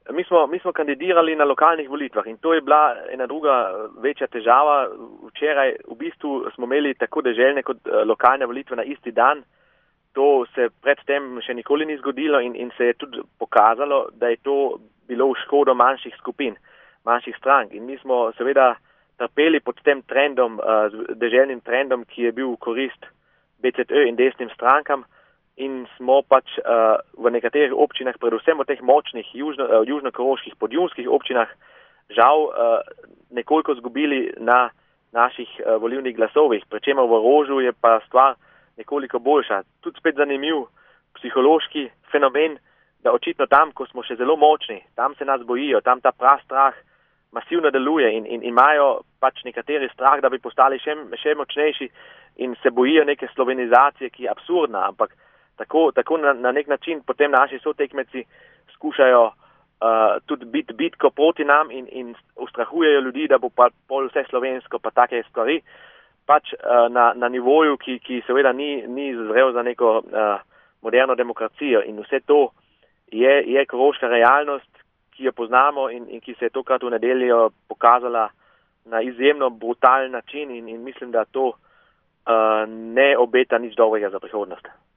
mi smo kandidirali na lokalnih volitvah in to je bila ena druga večja težava. Včeraj v bistvu smo imeli tako deželne kot lokalne volitve na isti dan. To se predtem še nikoli ni zgodilo in se je tudi pokazalo, da je to bilo v škodo manjših skupin, manjših strank. In mi smo seveda trpeli pod tem trendom, deželnim trendom, ki je bil v korist BCTÖ in desnim strankam. In smo pač v nekaterih občinah, predvsem v teh močnih južno-koroških podjunskih občinah, žal nekoliko zgubili na naših volilnih glasovih. Pričemer v Rožu je pa stvar nekoliko boljša. Tudi spet zanimiv psihološki fenomen, da očitno tam, ko smo še zelo močni, tam se nas bojijo, tam ta prastrah masivno deluje in imajo pač nekateri strah, da bi postali še močnejši in se bojijo neke slovenizacije, ki je absurdna, ampak tako na nek način potem naši sotekmeci skušajo tudi biti bitko proti nam in ustrahujejo ljudi, da bo pa pol vse slovensko pa take stvari. Pač na nivoju, ki seveda ni zrel za neko moderno demokracijo in vse to je koroška realnost, ki jo poznamo in ki se je tokrat v nedeljo pokazala na izjemno brutalen način in mislim, da to ne obeta nič dobrega za prihodnost.